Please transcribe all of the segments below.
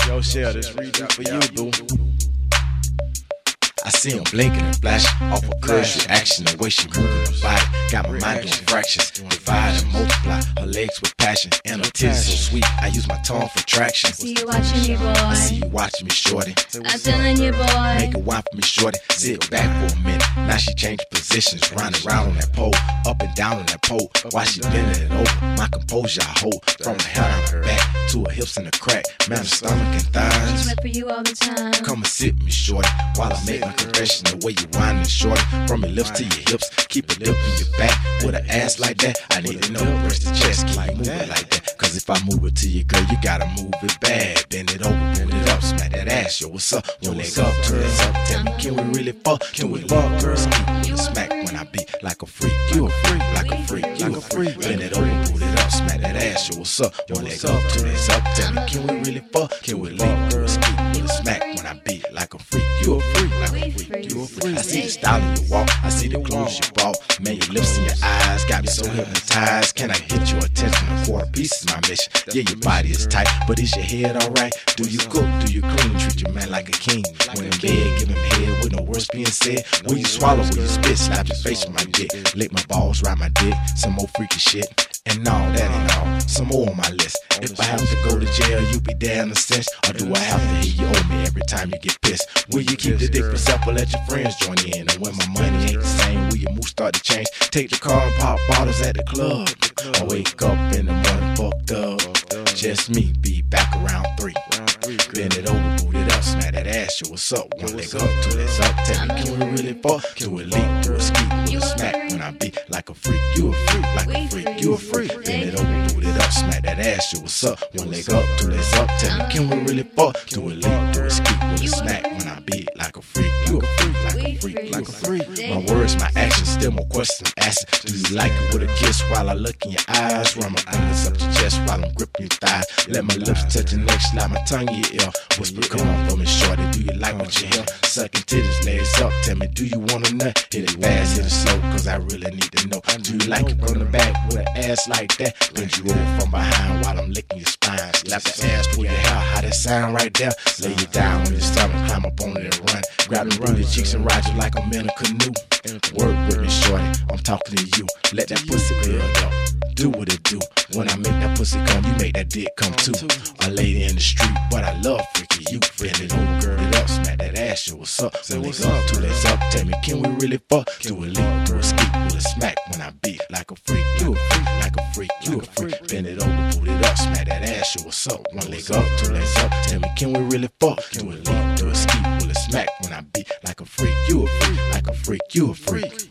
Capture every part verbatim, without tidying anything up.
Yo, share this redo for you, boo. I see him blinking and flashing off a curse reaction, the way she moving her body. Got my mind doing fractions, divide and multiply. Her legs with passion and her titties so sweet. I use my tongue for traction. I see you watching me, boy. I see you watching me, shorty. I'm feeling you, boy. Make it wine for me, shorty. Sit back for a minute. Now she changed positions, round and round on that pole, up and down on that pole. While she bending it over, my composure I hold. From her hair down her back to her hips and the crack. Man, her stomach and thighs. Wet for you all the time. Come and sit me, shorty, while I make my confession. The way you whining, shorty, from your lips to your hips. Keep it up in your back with an ass like that. I need to know breast to chest, keep moving like that. Cause if I move it to you, girl, you gotta move it bad. Bend it over, pull it up, smack that ass. Yo, what's up? One leg up, two legs up. Tell me, can we really fuck? Can we fuck, girl? Keep with a smack when I be like a freak. You a freak, like a freak, you a freak. Bend it over, pull it up, smack that ass. Yo, what's up? One leg up, two legs up. Tell me, can we really fuck? Can we leave, girl? Keep with a smack when I be like a freak. You a freak, like a freak, you a freak. I see the style in your walk, I see the clothes you bought. Man, your lips and your eyes got me so hypnotized. Can I hit your attention? A quarter piece is my mission. Yeah, your body is tight, but is your head alright? Do you cook? Do you clean? Treat your man like a king. When in bed, give him head with no words being said. Will you swallow? Will you spit? Slap your face with my dick. Lick my balls, ride my dick. Some more freaky shit. And no, that ain't all. Some more on my list. If I have to go to jail, you be there in a sense. Or do I have to hear you owe me every time you get pissed? Will you keep the dick for self or let your friends join in? And when my money ain't the same, will your mood start to change? Take the car and pop bottles at the club. Or wake up in the morning fucked up. Just me, be back around three. Bend it over, boot it up, smack that ass. Yo, what's up? One leg up, two legs up. Tell me, can we really fuck? Can we leap through a ski with a smack when I be like a freak? You a freak, like a freak, you a freak. Bend it over, boot it up, smack that ass. Yo, what's up? One leg up, two legs up. Tell me, can we really fuck? Can we leap through a ski with a smack when I be like a freak? You a freak, like a freak, like a freak. My words, my actions, still more questions I'm asking. Do you like it with a kiss while I look in your eyes? Run my fingers up your chest while I'm gripping your thighs. Let my lips touch your neck, slide my tongue in your ear. Whisper, come on for me, shorty. Do you like what you hear? Sucking titties, legs up. Tell me, do you want a nut? Hit it fast, hit it slow, cause I really need to know. Do you like it from the back with an ass like that? Bend you over from behind while I'm licking your spine. Slap the ass, pull your hair. How that sound right there? Lay you down on your stomach, climb up on it and run. Grab the run your cheeks and ride you like I'm in a canoe. Work with me, shorty. I'm talking to you. Let that pussy build up. Do what it do. When I make that pussy come, you make that dick come too. A lady in the street, but I love freaky. You bend it over, girl it up, smack that ass. Yo, what's up? One legs up, two legs up. Tell me, can we really fuck? Do a leap, do a skeet, with a smack when I beat like a freak. You a freak, like a freak, you a freak. Bend it over, boot it up, smack that ass. Yo, what's up? One leg up, two legs up. Tell me, can we really fuck? Do a leap, do a skeet, with a smack when I beat like a freak. You a freak, like a freak, you a freak.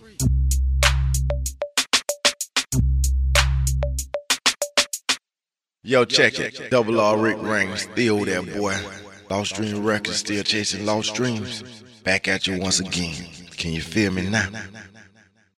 Yo, check it. Double R Rick Ring, still there, boy. Lost Dream Records, still chasing lost dreams. Back at you once again. Can you feel me now?